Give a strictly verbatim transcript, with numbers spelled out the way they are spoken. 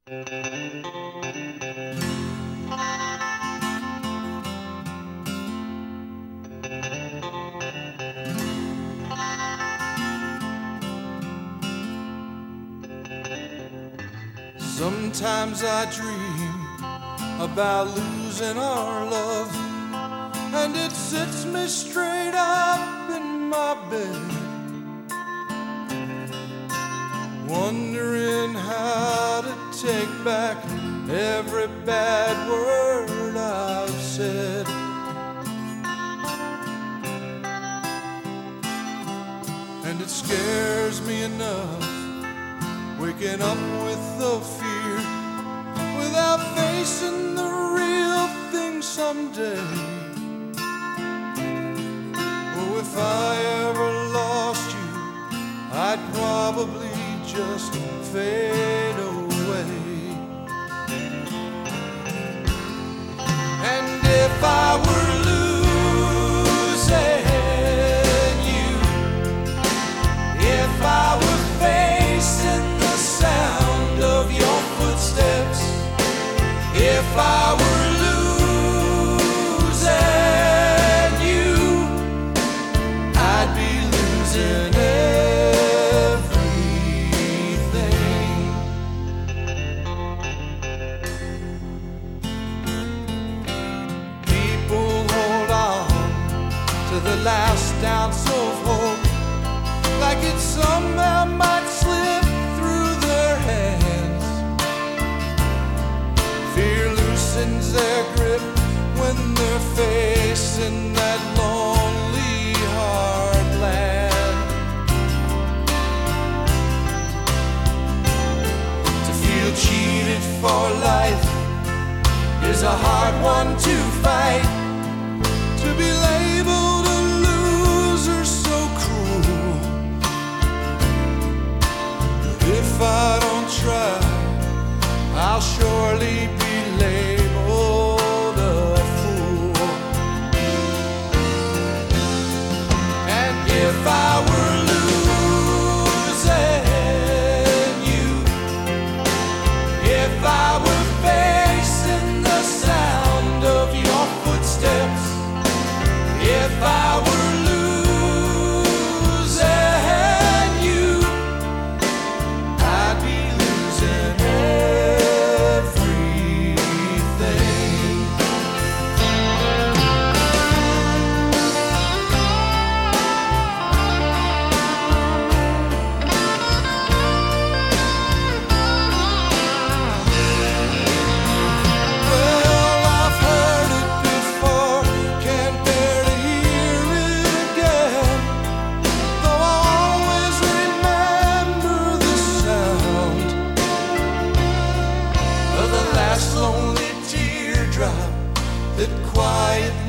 Sometimes I dream about losing our love, and it sits me straight up in my bed, wondering how to take back every bad word I've said. And it scares me enough, waking up with the fear, without facing the real thing someday. Oh, if I ever lost you, I'd probably just fade away. And if I were losing you, if I were facing the sound of your footsteps, if I were losing you, I'd be losing everything. People hold on to the last ounce of hope, like it somehow might slip through their hands. Fear loosens their grip when they're facing that lonely, hard land. To feel cheated for life is a hard one to fight. To be labeled a loser so cruel. If I don't try, I'll surely be labeled a fool. And if I were losing you, if I were facing the sound of your footsteps, if I were losing you, I'd be losing everything. Well, I've heard it before, can't bear to hear it again. Though I always remember the sound of the last lonely teardrop that quietly